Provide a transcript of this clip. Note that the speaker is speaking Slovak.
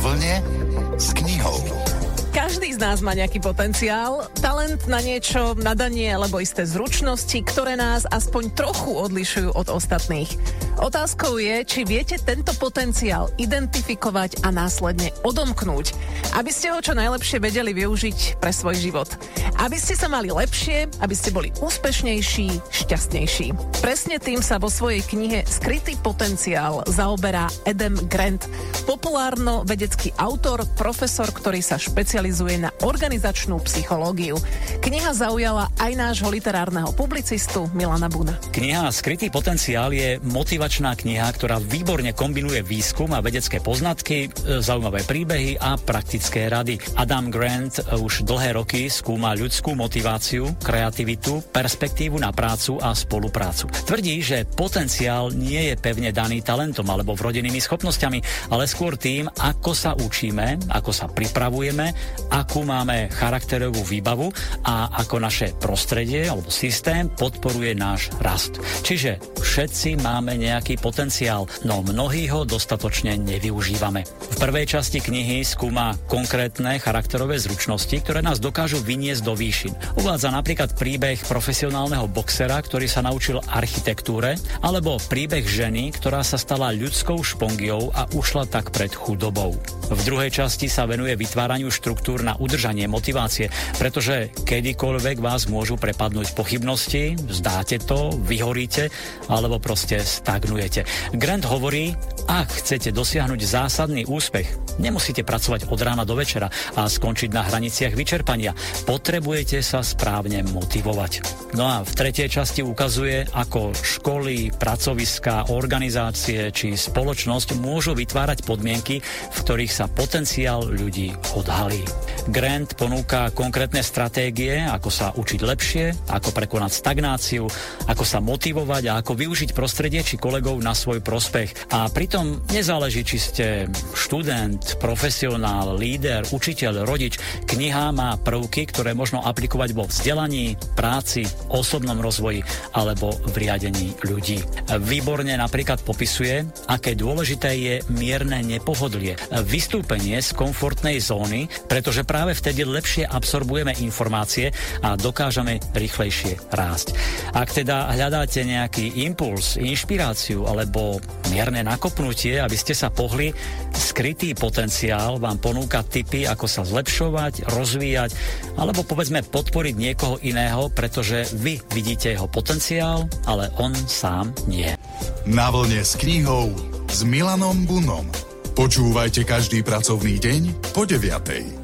vlne s knihou. Každý z nás má nejaký potenciál, talent na niečo, nadanie alebo isté zručnosti, ktoré nás aspoň trochu odlišujú od ostatných. Otázkou je, či viete tento potenciál identifikovať a následne odomknúť, aby ste ho čo najlepšie vedeli využiť pre svoj život. Aby ste sa mali lepšie, aby ste boli úspešnejší, šťastnejší. Presne tým sa vo svojej knihe Skrytý potenciál zaoberá Adam Grant, populárno-vedecký autor, profesor, ktorý sa špecializuje na organizačnú psychológiu. Kniha zaujala aj nášho literárneho publicistu Milana Buna. Kniha Skrytý potenciál je motivačná kniha, ktorá výborne kombinuje výskum a vedecké poznatky, zaujímavé príbehy a praktické rady. Adam Grant už dlhé roky skúma ľudskú motiváciu, kreativitu, perspektívu na prácu a spoluprácu. Tvrdí, že potenciál nie je pevne daný talentom alebo vrodenými schopnosťami, ale skôr tým, ako sa učíme, ako sa pripravujeme, akú máme charakterovú výbavu a ako naše prostredie alebo systém podporuje náš rast. Čiže všetci máme nejaký potenciál, no mnohí ho dostatočne nevyužívame. V prvej časti knihy skúma konkrétne charakterové zručnosti, ktoré nás dokážu vyniesť do výšin. Uvádza napríklad príbeh profesionálneho boxera, ktorý sa naučil architektúre, alebo príbeh ženy, ktorá sa stala ľudskou špongiou a ušla tak pred chudobou. V druhej časti sa venuje vytváraniu štruktúr na udržanie motivácie, pretože kedykoľvek vás môžu prepadnúť pochybnosti, vzdáte to, vyhoríte, alebo proste stagnujete. Grant hovorí, ak chcete dosiahnuť zásadný úspech, nemusíte pracovať od rána do večera a skončiť na hraniciach vyčerpania. Potrebujete sa správne motivovať. No a v tretej časti ukazuje, ako školy, pracoviská, organizácie či spoločnosť môžu vytvárať podmienky, v ktorých sa potenciál ľudí odhalí. Grant ponúka konkrétne stratégie, ako sa učiť lepšie, ako prekonať stagnáciu, ako sa motivovať a ako využiť prostredie či kolegov na svoj prospech. A pritom nezáleží, či ste študent, profesionál, líder, učiteľ, rodič. Kniha má prvky, ktoré možno aplikovať vo vzdelaní, práci, osobnom rozvoji alebo v riadení ľudí. Výborne napríklad popisuje, aké dôležité je mierne nepohodlie, vystúpenie z komfortnej zóny, pretože práve vtedy lepšie absorbujeme informácie a dokážeme rýchlejšie rásť. Ak teda hľadáte nejaký impuls, inšpiráciu alebo mierne nakopnutie, aby ste sa pohli, Skrytý potenciál vám ponúka tipy, ako sa zlepšovať, rozvíjať alebo povedzme podporiť niekoho iného, pretože vy vidíte jeho potenciál, ale on sám nie. Na vlne s knihou s Milanom Bunom. Počúvajte každý pracovný deň po 9:00.